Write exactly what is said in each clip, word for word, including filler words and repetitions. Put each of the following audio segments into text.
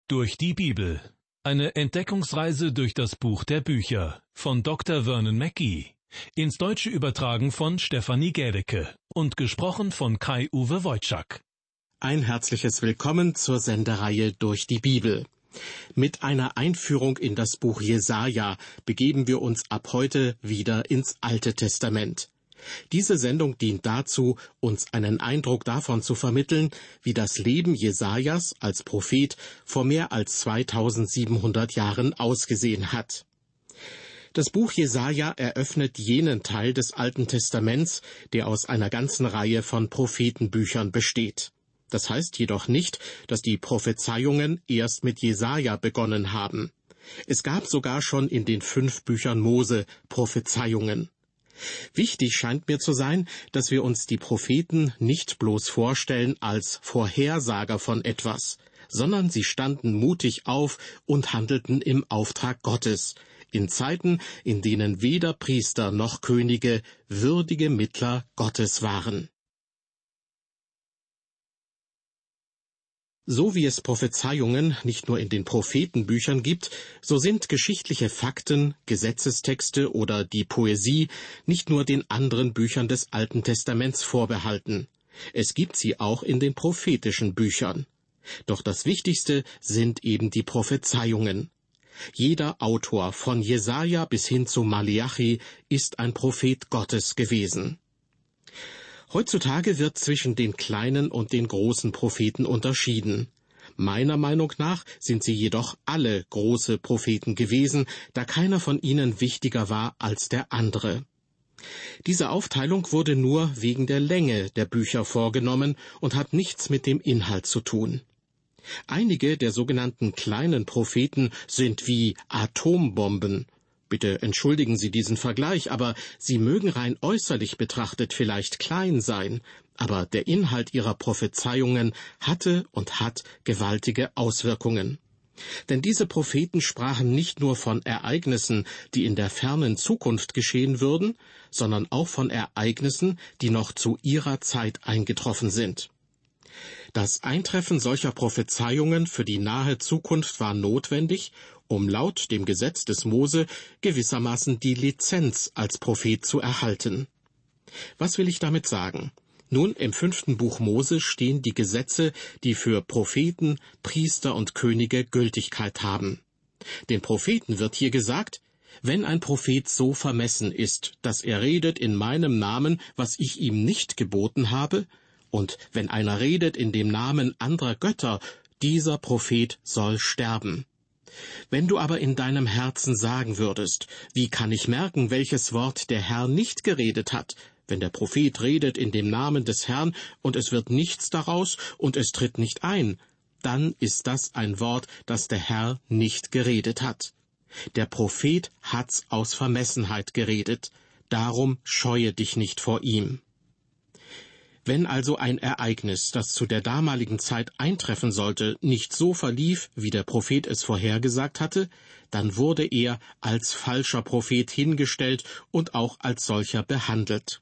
Durch die Bibel. Eine Entdeckungsreise durch das Buch der Bücher von Doktor Vernon Mackey. Ins Deutsche übertragen von Stefanie Gädecke und gesprochen von Kai-Uwe Wojczak. Ein herzliches Willkommen zur Sendereihe Durch die Bibel. Mit einer Einführung in das Buch Jesaja begeben wir uns ab heute wieder ins Alte Testament. Diese Sendung dient dazu, uns einen Eindruck davon zu vermitteln, wie das Leben Jesajas als Prophet vor mehr als zweitausendsiebenhundert Jahren ausgesehen hat. Das Buch Jesaja eröffnet jenen Teil des Alten Testaments, der aus einer ganzen Reihe von Prophetenbüchern besteht. Das heißt jedoch nicht, dass die Prophezeiungen erst mit Jesaja begonnen haben. Es gab sogar schon in den fünf Büchern Mose Prophezeiungen. Wichtig scheint mir zu sein, dass wir uns die Propheten nicht bloß vorstellen als Vorhersager von etwas, sondern sie standen mutig auf und handelten im Auftrag Gottes, in Zeiten, in denen weder Priester noch Könige würdige Mittler Gottes waren. So wie es Prophezeiungen nicht nur in den Prophetenbüchern gibt, so sind geschichtliche Fakten, Gesetzestexte oder die Poesie nicht nur den anderen Büchern des Alten Testaments vorbehalten. Es gibt sie auch in den prophetischen Büchern. Doch das Wichtigste sind eben die Prophezeiungen. Jeder Autor, von Jesaja bis hin zu Maleachi, ist ein Prophet Gottes gewesen. Heutzutage wird zwischen den kleinen und den großen Propheten unterschieden. Meiner Meinung nach sind sie jedoch alle große Propheten gewesen, da keiner von ihnen wichtiger war als der andere. Diese Aufteilung wurde nur wegen der Länge der Bücher vorgenommen und hat nichts mit dem Inhalt zu tun. Einige der sogenannten kleinen Propheten sind wie Atombomben. Bitte entschuldigen Sie diesen Vergleich, aber sie mögen rein äußerlich betrachtet vielleicht klein sein, aber der Inhalt ihrer Prophezeiungen hatte und hat gewaltige Auswirkungen. Denn diese Propheten sprachen nicht nur von Ereignissen, die in der fernen Zukunft geschehen würden, sondern auch von Ereignissen, die noch zu ihrer Zeit eingetroffen sind. Das Eintreffen solcher Prophezeiungen für die nahe Zukunft war notwendig, um laut dem Gesetz des Mose gewissermaßen die Lizenz als Prophet zu erhalten. Was will ich damit sagen? Nun, im fünften Buch Mose stehen die Gesetze, die für Propheten, Priester und Könige Gültigkeit haben. Den Propheten wird hier gesagt: Wenn ein Prophet so vermessen ist, dass er redet in meinem Namen, was ich ihm nicht geboten habe, und wenn einer redet in dem Namen anderer Götter, dieser Prophet soll sterben. Wenn du aber in deinem Herzen sagen würdest, wie kann ich merken, welches Wort der Herr nicht geredet hat, wenn der Prophet redet in dem Namen des Herrn und es wird nichts daraus und es tritt nicht ein, dann ist das ein Wort, das der Herr nicht geredet hat. Der Prophet hat's aus Vermessenheit geredet, darum scheue dich nicht vor ihm. Wenn also ein Ereignis, das zu der damaligen Zeit eintreffen sollte, nicht so verlief, wie der Prophet es vorhergesagt hatte, dann wurde er als falscher Prophet hingestellt und auch als solcher behandelt.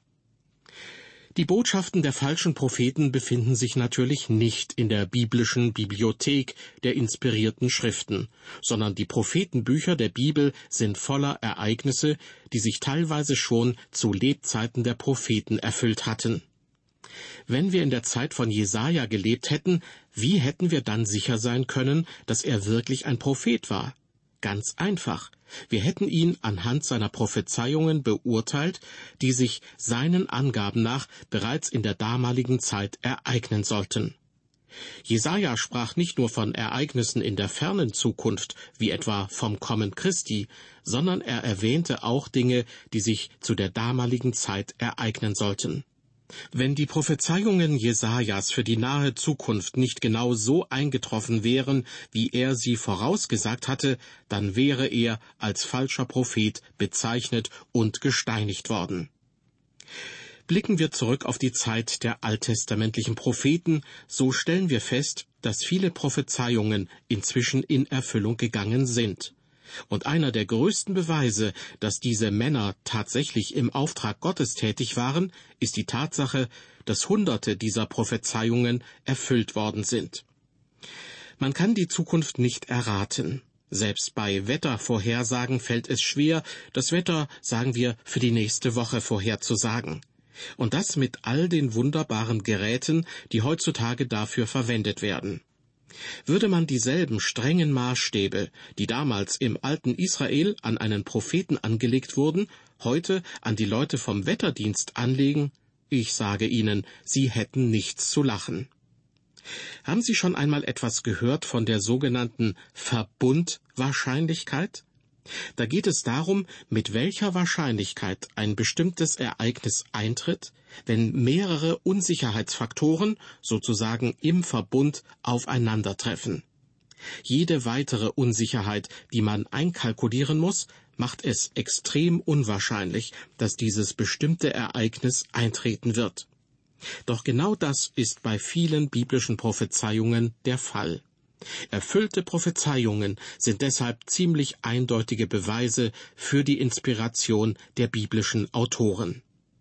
Die Botschaften der falschen Propheten befinden sich natürlich nicht in der biblischen Bibliothek der inspirierten Schriften, sondern die Prophetenbücher der Bibel sind voller Ereignisse, die sich teilweise schon zu Lebzeiten der Propheten erfüllt hatten. Wenn wir in der Zeit von Jesaja gelebt hätten, wie hätten wir dann sicher sein können, dass er wirklich ein Prophet war? Ganz einfach. Wir hätten ihn anhand seiner Prophezeiungen beurteilt, die sich seinen Angaben nach bereits in der damaligen Zeit ereignen sollten. Jesaja sprach nicht nur von Ereignissen in der fernen Zukunft, wie etwa vom Kommen Christi, sondern er erwähnte auch Dinge, die sich zu der damaligen Zeit ereignen sollten. Wenn die Prophezeiungen Jesajas für die nahe Zukunft nicht genau so eingetroffen wären, wie er sie vorausgesagt hatte, dann wäre er als falscher Prophet bezeichnet und gesteinigt worden. Blicken wir zurück auf die Zeit der alttestamentlichen Propheten, so stellen wir fest, dass viele Prophezeiungen inzwischen in Erfüllung gegangen sind. Und einer der größten Beweise, dass diese Männer tatsächlich im Auftrag Gottes tätig waren, ist die Tatsache, dass Hunderte dieser Prophezeiungen erfüllt worden sind. Man kann die Zukunft nicht erraten. Selbst bei Wettervorhersagen fällt es schwer, das Wetter, sagen wir, für die nächste Woche vorherzusagen. Und das mit all den wunderbaren Geräten, die heutzutage dafür verwendet werden. Würde man dieselben strengen Maßstäbe, die damals im alten Israel an einen Propheten angelegt wurden, heute an die Leute vom Wetterdienst anlegen, ich sage Ihnen, sie hätten nichts zu lachen. Haben Sie schon einmal etwas gehört von der sogenannten Verbundwahrscheinlichkeit? Da geht es darum, mit welcher Wahrscheinlichkeit ein bestimmtes Ereignis eintritt, wenn mehrere Unsicherheitsfaktoren sozusagen im Verbund aufeinandertreffen. Jede weitere Unsicherheit, die man einkalkulieren muss, macht es extrem unwahrscheinlich, dass dieses bestimmte Ereignis eintreten wird. Doch genau das ist bei vielen biblischen Prophezeiungen der Fall. Erfüllte Prophezeiungen sind deshalb ziemlich eindeutige Beweise für die Inspiration der biblischen Autoren.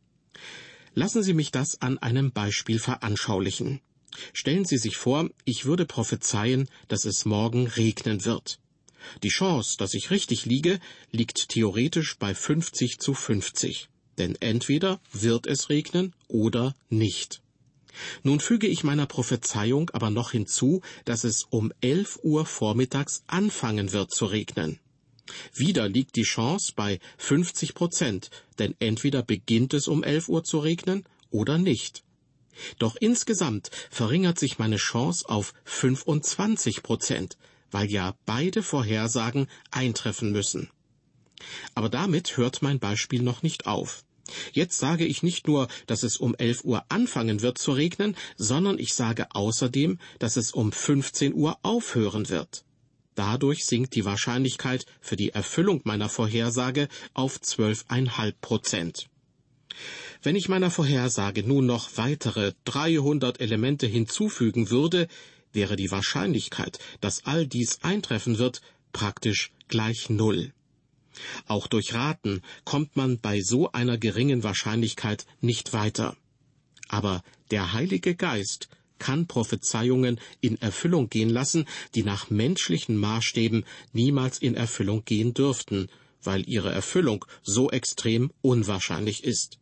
Lassen Sie mich das an einem Beispiel veranschaulichen. Stellen Sie sich vor, ich würde prophezeien, dass es morgen regnen wird. Die Chance, dass ich richtig liege, liegt theoretisch bei fünfzig zu fünfzig. Denn entweder wird es regnen oder nicht. Nun füge ich meiner Prophezeiung aber noch hinzu, dass es um elf Uhr vormittags anfangen wird zu regnen. Wieder liegt die Chance bei fünfzig Prozent, denn entweder beginnt es um elf Uhr zu regnen oder nicht. Doch insgesamt verringert sich meine Chance auf fünfundzwanzig Prozent, weil ja beide Vorhersagen eintreffen müssen. Aber damit hört mein Beispiel noch nicht auf. Jetzt sage ich nicht nur, dass es um elf Uhr anfangen wird zu regnen, sondern ich sage außerdem, dass es um fünfzehn Uhr aufhören wird. Dadurch sinkt die Wahrscheinlichkeit für die Erfüllung meiner Vorhersage auf zwölf Komma fünf Prozent. Wenn ich meiner Vorhersage nun noch weitere dreihundert Elemente hinzufügen würde, wäre die Wahrscheinlichkeit, dass all dies eintreffen wird, praktisch gleich null. Auch durch Raten kommt man bei so einer geringen Wahrscheinlichkeit nicht weiter. Aber der Heilige Geist kann Prophezeiungen in Erfüllung gehen lassen, die nach menschlichen Maßstäben niemals in Erfüllung gehen dürften, weil ihre Erfüllung so extrem unwahrscheinlich ist.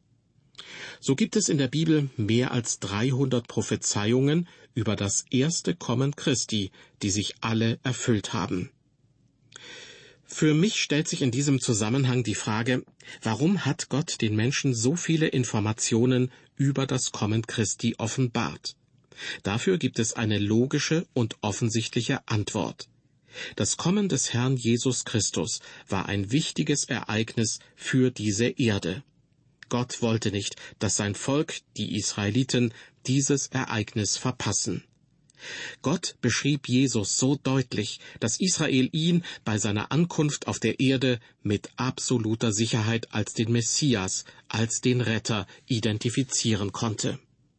So gibt es in der Bibel mehr als dreihundert Prophezeiungen über das erste Kommen Christi, die sich alle erfüllt haben. Für mich stellt sich in diesem Zusammenhang die Frage, warum hat Gott den Menschen so viele Informationen über das Kommen Christi offenbart? Dafür gibt es eine logische und offensichtliche Antwort. Das Kommen des Herrn Jesus Christus war ein wichtiges Ereignis für diese Erde. Gott wollte nicht, dass sein Volk, die Israeliten, dieses Ereignis verpassen. Gott beschrieb Jesus so deutlich, dass Israel ihn bei seiner Ankunft auf der Erde mit absoluter Sicherheit als den Messias, als den Retter identifizieren konnte.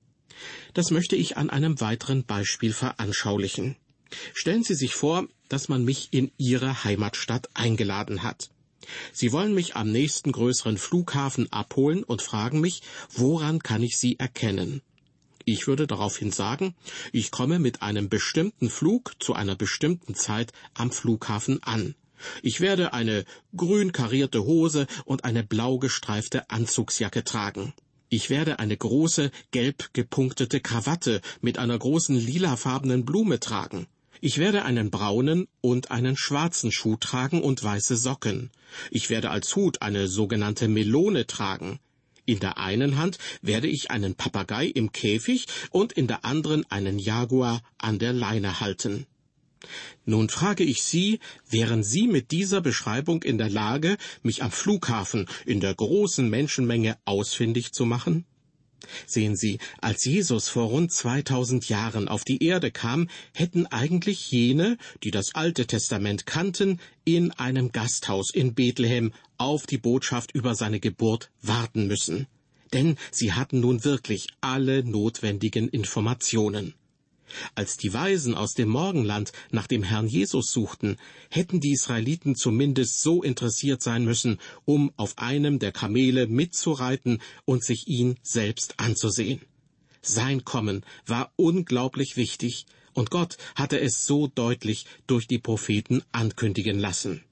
Das möchte ich an einem weiteren Beispiel veranschaulichen. Stellen Sie sich vor, dass man mich in Ihre Heimatstadt eingeladen hat. Sie wollen mich am nächsten größeren Flughafen abholen und fragen mich, woran kann ich Sie erkennen? Ich würde daraufhin sagen, ich komme mit einem bestimmten Flug zu einer bestimmten Zeit am Flughafen an. Ich werde eine grün karierte Hose und eine blau gestreifte Anzugsjacke tragen. Ich werde eine große, gelb gepunktete Krawatte mit einer großen lilafarbenen Blume tragen. Ich werde einen braunen und einen schwarzen Schuh tragen und weiße Socken. Ich werde als Hut eine sogenannte Melone tragen. In der einen Hand werde ich einen Papagei im Käfig und in der anderen einen Jaguar an der Leine halten. Nun frage ich Sie, wären Sie mit dieser Beschreibung in der Lage, mich am Flughafen in der großen Menschenmenge ausfindig zu machen? Sehen Sie, als Jesus vor rund zweitausend Jahren auf die Erde kam, hätten eigentlich jene, die das Alte Testament kannten, in einem Gasthaus in Bethlehem auf die Botschaft über seine Geburt warten müssen. Denn sie hatten nun wirklich alle notwendigen Informationen. Als die Weisen aus dem Morgenland nach dem Herrn Jesus suchten, hätten die Israeliten zumindest so interessiert sein müssen, um auf einem der Kamele mitzureiten und sich ihn selbst anzusehen. Sein Kommen war unglaublich wichtig, Und Gott hatte es so deutlich durch die Propheten ankündigen lassen.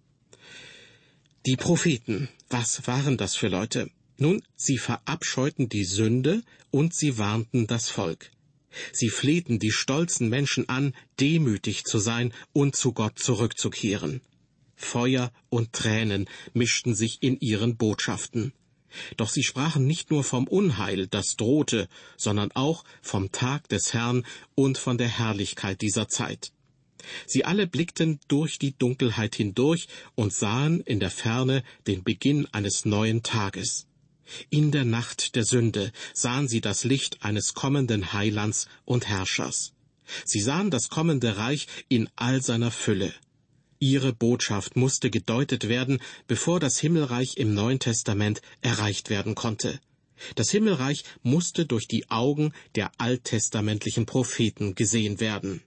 Die Propheten, was waren das für Leute? Nun, sie verabscheuten die Sünde und sie warnten das Volk. Sie flehten die stolzen Menschen an, demütig zu sein und zu Gott zurückzukehren. Feuer und Tränen mischten sich in ihren Botschaften. Doch sie sprachen nicht nur vom Unheil, das drohte, sondern auch vom Tag des Herrn und von der Herrlichkeit dieser Zeit. Sie alle blickten durch die Dunkelheit hindurch und sahen in der Ferne den Beginn eines neuen Tages. In der Nacht der Sünde sahen sie das Licht eines kommenden Heilands und Herrschers. Sie sahen das kommende Reich in all seiner Fülle. Ihre Botschaft musste gedeutet werden, bevor das Himmelreich im Neuen Testament erreicht werden konnte. Das Himmelreich musste durch die Augen der alttestamentlichen Propheten gesehen werden.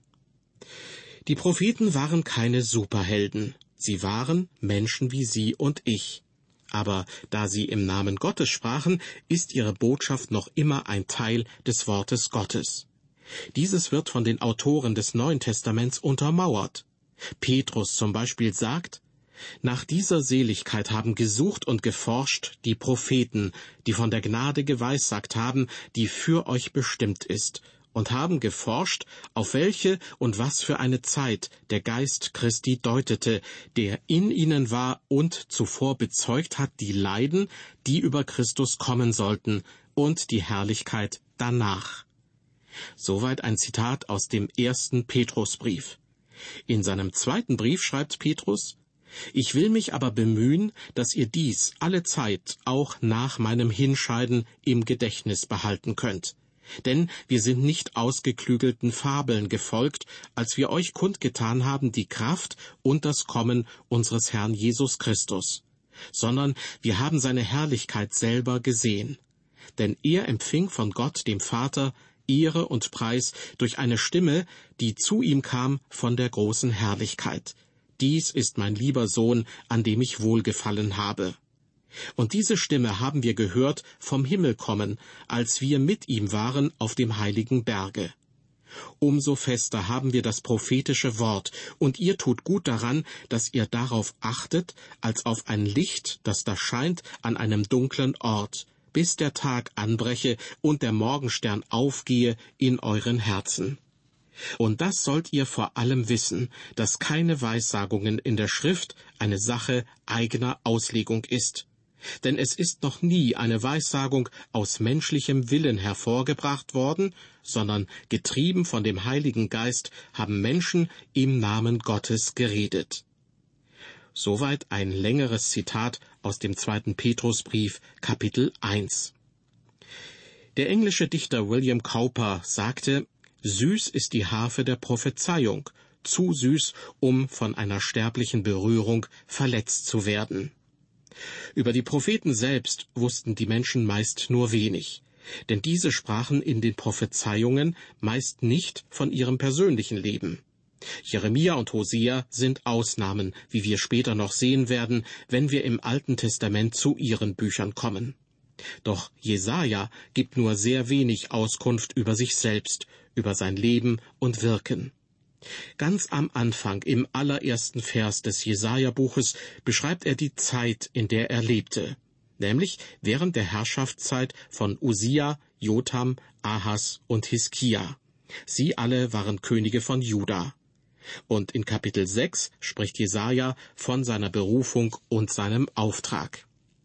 Die Propheten waren keine Superhelden. Sie waren Menschen wie Sie und ich. Aber da sie im Namen Gottes sprachen, ist ihre Botschaft noch immer ein Teil des Wortes Gottes. Dieses wird von den Autoren des Neuen Testaments untermauert. Petrus zum Beispiel sagt: Nach dieser Seligkeit haben gesucht und geforscht die Propheten, die von der Gnade geweissagt haben, die für euch bestimmt ist, und haben geforscht, auf welche und was für eine Zeit der Geist Christi deutete, der in ihnen war und zuvor bezeugt hat die Leiden, die über Christus kommen sollten, und die Herrlichkeit danach. Soweit ein Zitat aus dem ersten Petrusbrief. In seinem zweiten Brief schreibt Petrus: Ich will mich aber bemühen, dass ihr dies alle Zeit auch nach meinem Hinscheiden im Gedächtnis behalten könnt. Denn wir sind nicht ausgeklügelten Fabeln gefolgt, als wir euch kundgetan haben die Kraft und das Kommen unseres Herrn Jesus Christus, sondern wir haben seine Herrlichkeit selber gesehen. Denn er empfing von Gott, dem Vater, Ehre und Preis durch eine Stimme, die zu ihm kam von der großen Herrlichkeit. Dies ist mein lieber Sohn, an dem ich wohlgefallen habe. Und diese Stimme haben wir gehört vom Himmel kommen, als wir mit ihm waren auf dem heiligen Berge. Umso fester haben wir das prophetische Wort, und ihr tut gut daran, dass ihr darauf achtet, als auf ein Licht, das da scheint an einem dunklen Ort, bis der Tag anbreche und der Morgenstern aufgehe in euren Herzen. Und das sollt ihr vor allem wissen, dass keine Weissagungen in der Schrift eine Sache eigener Auslegung ist. Denn es ist noch nie eine Weissagung aus menschlichem Willen hervorgebracht worden, sondern getrieben von dem Heiligen Geist haben Menschen im Namen Gottes geredet. Soweit ein längeres Zitat aus dem zweiten Petrusbrief, Kapitel eins. Der englische Dichter William Cowper sagte: Süß ist die Harfe der Prophezeiung, zu süß, um von einer sterblichen Berührung verletzt zu werden. Über die Propheten selbst wussten die Menschen meist nur wenig, denn diese sprachen in den Prophezeiungen meist nicht von ihrem persönlichen Leben. Jeremia und Hosea sind Ausnahmen, wie wir später noch sehen werden, wenn wir im Alten Testament zu ihren Büchern kommen. Doch Jesaja gibt nur sehr wenig Auskunft über sich selbst, über sein Leben und Wirken. Ganz am Anfang, im allerersten Vers des Jesaja-Buches, beschreibt er die Zeit, in der er lebte, nämlich während der Herrschaftszeit von Usia, Jotham, Ahas und Hiskia. Sie alle waren Könige von Juda. Und in Kapitel sechs spricht Jesaja von seiner Berufung und seinem Auftrag.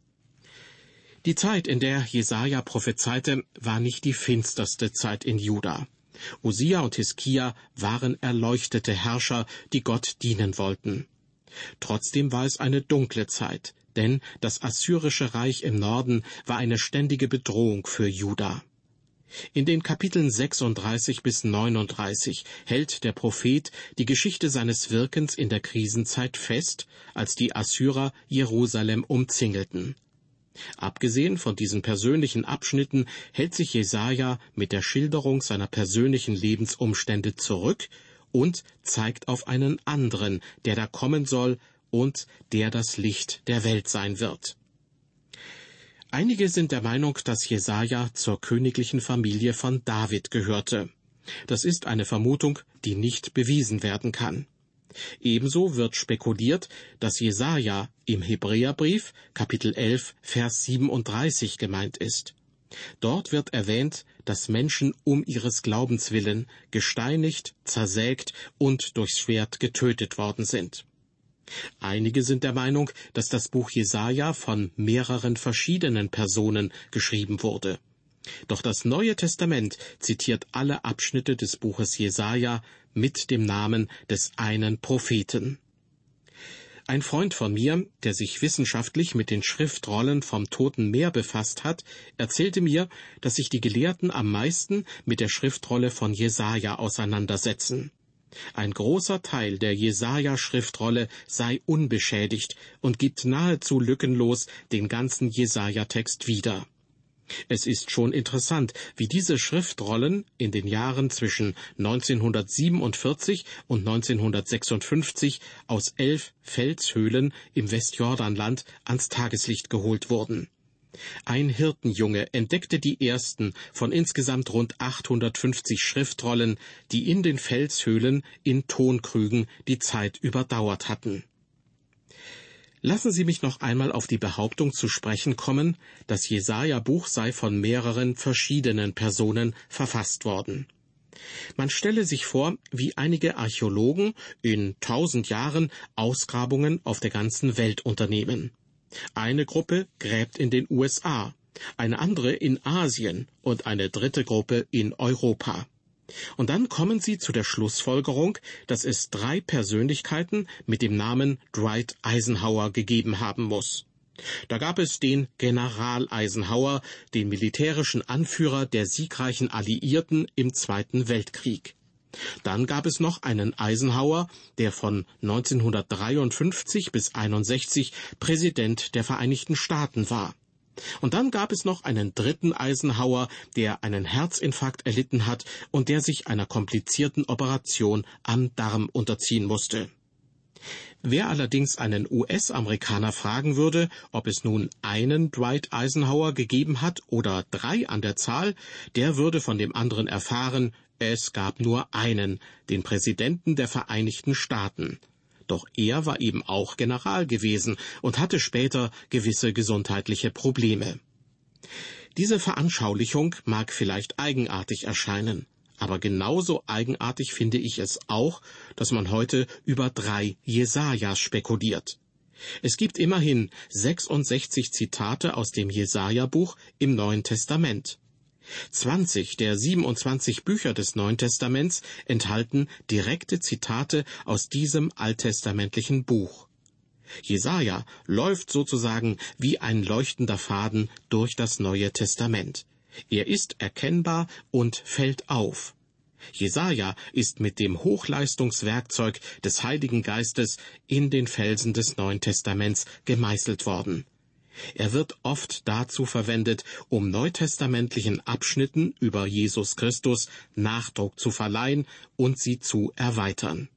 Die Zeit, in der Jesaja prophezeite, war nicht die finsterste Zeit in Juda. Usia und Hiskia waren erleuchtete Herrscher, die Gott dienen wollten. Trotzdem war es eine dunkle Zeit, denn das assyrische Reich im Norden war eine ständige Bedrohung für Juda. In den Kapiteln sechsunddreißig bis neununddreißig hält der Prophet die Geschichte seines Wirkens in der Krisenzeit fest, als die Assyrer Jerusalem umzingelten. Abgesehen von diesen persönlichen Abschnitten hält sich Jesaja mit der Schilderung seiner persönlichen Lebensumstände zurück und zeigt auf einen anderen, der da kommen soll und der das Licht der Welt sein wird. Einige sind der Meinung, dass Jesaja zur königlichen Familie von David gehörte. Das ist eine Vermutung, die nicht bewiesen werden kann. Ebenso wird spekuliert, dass Jesaja im Hebräerbrief, Kapitel elf, Vers siebenunddreißig gemeint ist. Dort wird erwähnt, dass Menschen um ihres Glaubens willen gesteinigt, zersägt und durchs Schwert getötet worden sind. Einige sind der Meinung, dass das Buch Jesaja von mehreren verschiedenen Personen geschrieben wurde. Doch das Neue Testament zitiert alle Abschnitte des Buches Jesaja mit dem Namen des einen Propheten. Ein Freund von mir, der sich wissenschaftlich mit den Schriftrollen vom Toten Meer befasst hat, erzählte mir, dass sich die Gelehrten am meisten mit der Schriftrolle von Jesaja auseinandersetzen. Ein großer Teil der Jesaja-Schriftrolle sei unbeschädigt und gibt nahezu lückenlos den ganzen Jesaja-Text wieder. Es ist schon interessant, wie diese Schriftrollen in den Jahren zwischen neunzehnhundertsiebenundvierzig und neunzehnhundertsechsundfünfzig aus elf Felshöhlen im Westjordanland ans Tageslicht geholt wurden. Ein Hirtenjunge entdeckte die ersten von insgesamt rund achthundertfünfzig Schriftrollen, die in den Felshöhlen in Tonkrügen die Zeit überdauert hatten. Lassen Sie mich noch einmal auf die Behauptung zu sprechen kommen, das Jesaja-Buch sei von mehreren verschiedenen Personen verfasst worden. Man stelle sich vor, wie einige Archäologen in tausend Jahren Ausgrabungen auf der ganzen Welt unternehmen. Eine Gruppe gräbt in den U S A, eine andere in Asien und eine dritte Gruppe in Europa. Und dann kommen sie zu der Schlussfolgerung, dass es drei Persönlichkeiten mit dem Namen Dwight Eisenhower gegeben haben muss. Da gab es den General Eisenhower, den militärischen Anführer der siegreichen Alliierten im Zweiten Weltkrieg. Dann gab es noch einen Eisenhower, der von neunzehnhundertdreiundfünfzig bis einundsechzig Präsident der Vereinigten Staaten war. Und dann gab es noch einen dritten Eisenhower, der einen Herzinfarkt erlitten hat und der sich einer komplizierten Operation am Darm unterziehen musste. Wer allerdings einen U S-Amerikaner fragen würde, ob es nun einen Dwight Eisenhower gegeben hat oder drei an der Zahl, der würde von dem anderen erfahren, es gab nur einen, den Präsidenten der Vereinigten Staaten. Doch er war eben auch General gewesen und hatte später gewisse gesundheitliche Probleme. Diese Veranschaulichung mag vielleicht eigenartig erscheinen, aber genauso eigenartig finde ich es auch, dass man heute über drei Jesajas spekuliert. Es gibt immerhin sechsundsechzig Zitate aus dem Jesaja-Buch im Neuen Testament. zwanzig der siebenundzwanzig Bücher des Neuen Testaments enthalten direkte Zitate aus diesem alttestamentlichen Buch. Jesaja läuft sozusagen wie ein leuchtender Faden durch das Neue Testament. Er ist erkennbar und fällt auf. Jesaja ist mit dem Hochleistungswerkzeug des Heiligen Geistes in den Felsen des Neuen Testaments gemeißelt worden. Er wird oft dazu verwendet, um neutestamentlichen Abschnitten über Jesus Christus Nachdruck zu verleihen und sie zu erweitern.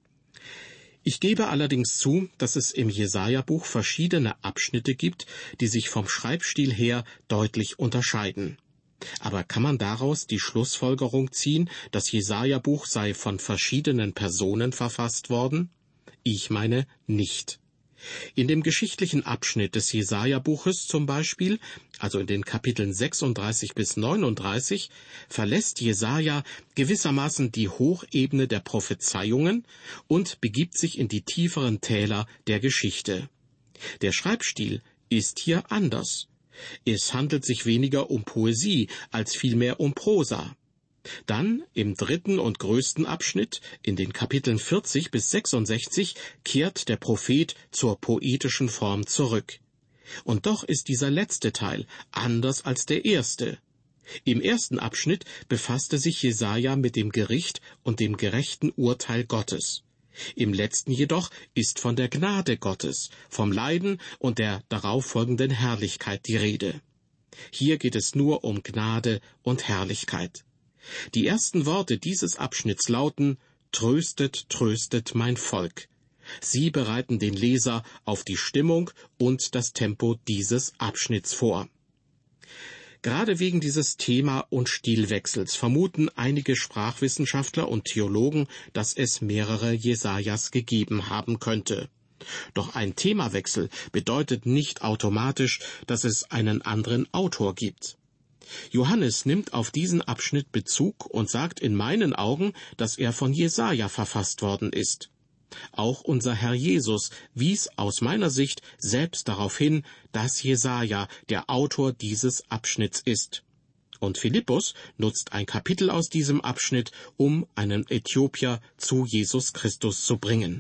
Ich gebe allerdings zu, dass es im Jesaja-Buch verschiedene Abschnitte gibt, die sich vom Schreibstil her deutlich unterscheiden. Aber kann man daraus die Schlussfolgerung ziehen, das Jesaja-Buch sei von verschiedenen Personen verfasst worden? Ich meine nicht. In dem geschichtlichen Abschnitt des Jesaja-Buches zum Beispiel, also in den Kapiteln sechsunddreißig bis neununddreißig, verlässt Jesaja gewissermaßen die Hochebene der Prophezeiungen und begibt sich in die tieferen Täler der Geschichte. Der Schreibstil ist hier anders. Es handelt sich weniger um Poesie als vielmehr um Prosa. Dann, im dritten und größten Abschnitt, in den Kapiteln vierzig bis sechsundsechzig, kehrt der Prophet zur poetischen Form zurück. Und doch ist dieser letzte Teil anders als der erste. Im ersten Abschnitt befasste sich Jesaja mit dem Gericht und dem gerechten Urteil Gottes. Im letzten jedoch ist von der Gnade Gottes, vom Leiden und der darauf folgenden Herrlichkeit die Rede. Hier geht es nur um Gnade und Herrlichkeit. Die ersten Worte dieses Abschnitts lauten: Tröstet, tröstet mein Volk. Sie bereiten den Leser auf die Stimmung und das Tempo dieses Abschnitts vor. Gerade wegen dieses Thema- und Stilwechsels vermuten einige Sprachwissenschaftler und Theologen, dass es mehrere Jesajas gegeben haben könnte. Doch ein Themawechsel bedeutet nicht automatisch, dass es einen anderen Autor gibt. Johannes nimmt auf diesen Abschnitt Bezug und sagt in meinen Augen, dass er von Jesaja verfasst worden ist. Auch unser Herr Jesus wies aus meiner Sicht selbst darauf hin, dass Jesaja der Autor dieses Abschnitts ist. Und Philippus nutzt ein Kapitel aus diesem Abschnitt, um einen Äthiopier zu Jesus Christus zu bringen.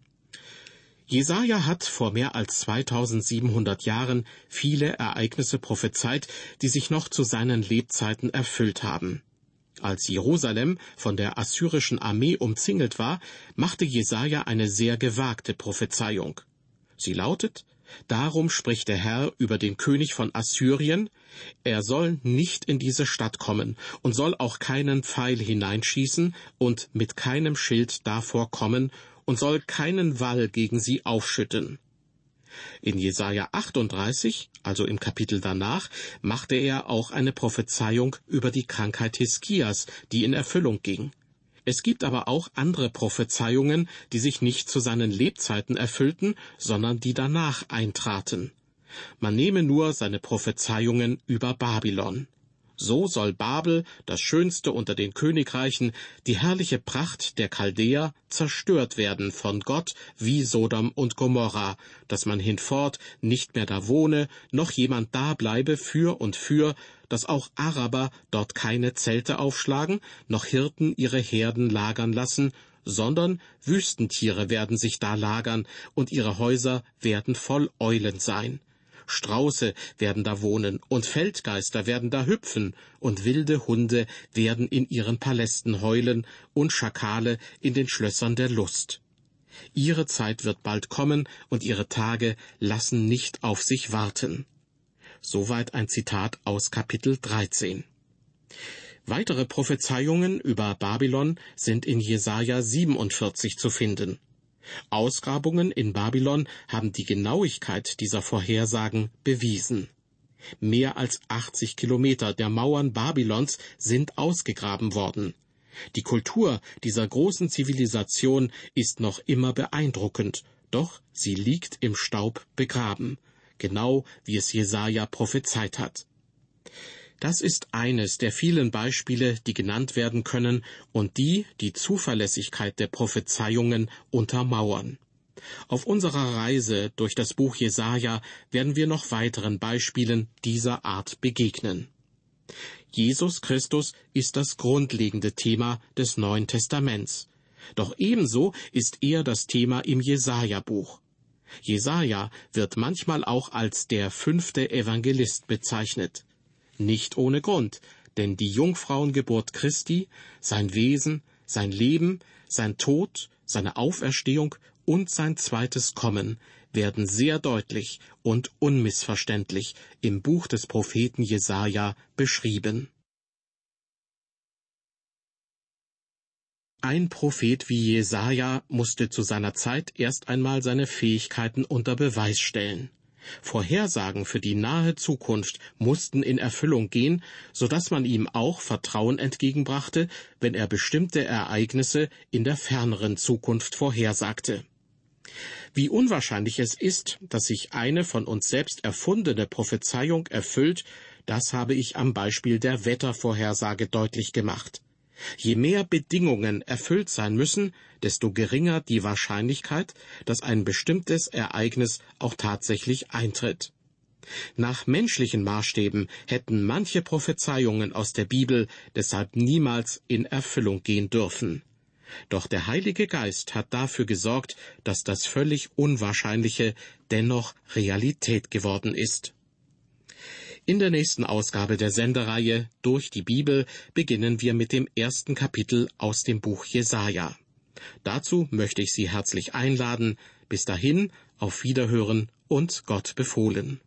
Jesaja hat vor mehr als zweitausendsiebenhundert Jahren viele Ereignisse prophezeit, die sich noch zu seinen Lebzeiten erfüllt haben. Als Jerusalem von der assyrischen Armee umzingelt war, machte Jesaja eine sehr gewagte Prophezeiung. Sie lautet: Darum spricht der Herr über den König von Assyrien, er soll nicht in diese Stadt kommen und soll auch keinen Pfeil hineinschießen und mit keinem Schild davor kommen und soll keinen Wall gegen sie aufschütten. In Jesaja achtunddreißig, also im Kapitel danach, machte er auch eine Prophezeiung über die Krankheit Hiskias, die in Erfüllung ging. Es gibt aber auch andere Prophezeiungen, die sich nicht zu seinen Lebzeiten erfüllten, sondern die danach eintraten. Man nehme nur seine Prophezeiungen über Babylon. So soll Babel, das schönste unter den Königreichen, die herrliche Pracht der Chaldäer, zerstört werden von Gott wie Sodom und Gomorra, dass man hinfort nicht mehr da wohne, noch jemand da bleibe für und für, dass auch Araber dort keine Zelte aufschlagen, noch Hirten ihre Herden lagern lassen, sondern Wüstentiere werden sich da lagern, und ihre Häuser werden voll Eulen sein. Strauße werden da wohnen, und Feldgeister werden da hüpfen, und wilde Hunde werden in ihren Palästen heulen, und Schakale in den Schlössern der Lust. Ihre Zeit wird bald kommen, und ihre Tage lassen nicht auf sich warten. Soweit ein Zitat aus Kapitel dreizehn. Weitere Prophezeiungen über Babylon sind in Jesaja siebenundvierzig zu finden. Ausgrabungen in Babylon haben die Genauigkeit dieser Vorhersagen bewiesen. Mehr als achtzig Kilometer der Mauern Babylons sind ausgegraben worden. Die Kultur dieser großen Zivilisation ist noch immer beeindruckend, doch sie liegt im Staub begraben, genau wie es Jesaja prophezeit hat. Das ist eines der vielen Beispiele, die genannt werden können und die die Zuverlässigkeit der Prophezeiungen untermauern. Auf unserer Reise durch das Buch Jesaja werden wir noch weiteren Beispielen dieser Art begegnen. Jesus Christus ist das grundlegende Thema des Neuen Testaments. Doch ebenso ist er das Thema im Jesaja-Buch. Jesaja wird manchmal auch als der fünfte Evangelist bezeichnet. Nicht ohne Grund, denn die Jungfrauengeburt Christi, sein Wesen, sein Leben, sein Tod, seine Auferstehung und sein zweites Kommen werden sehr deutlich und unmissverständlich im Buch des Propheten Jesaja beschrieben. Ein Prophet wie Jesaja musste zu seiner Zeit erst einmal seine Fähigkeiten unter Beweis stellen. Vorhersagen für die nahe Zukunft mussten in Erfüllung gehen, so dass man ihm auch Vertrauen entgegenbrachte, wenn er bestimmte Ereignisse in der ferneren Zukunft vorhersagte. Wie unwahrscheinlich es ist, dass sich eine von uns selbst erfundene Prophezeiung erfüllt, das habe ich am Beispiel der Wettervorhersage deutlich gemacht. Je mehr Bedingungen erfüllt sein müssen, desto geringer die Wahrscheinlichkeit, dass ein bestimmtes Ereignis auch tatsächlich eintritt. Nach menschlichen Maßstäben hätten manche Prophezeiungen aus der Bibel deshalb niemals in Erfüllung gehen dürfen. Doch der Heilige Geist hat dafür gesorgt, dass das völlig Unwahrscheinliche dennoch Realität geworden ist. In der nächsten Ausgabe der Sendereihe Durch die Bibel beginnen wir mit dem ersten Kapitel aus dem Buch Jesaja. Dazu möchte ich Sie herzlich einladen. Bis dahin, auf Wiederhören und Gott befohlen.